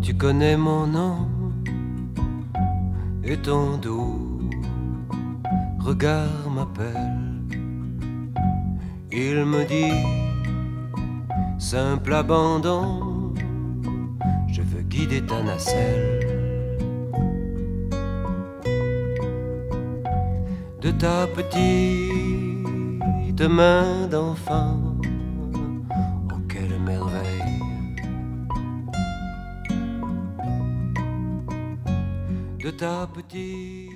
Tu connais mon nom et ton doux regard m'appelle. Il me dit, simple abandon, je veux guider ta nacelle. De ta petite main d'enfant, oh quelle merveille. De ta petite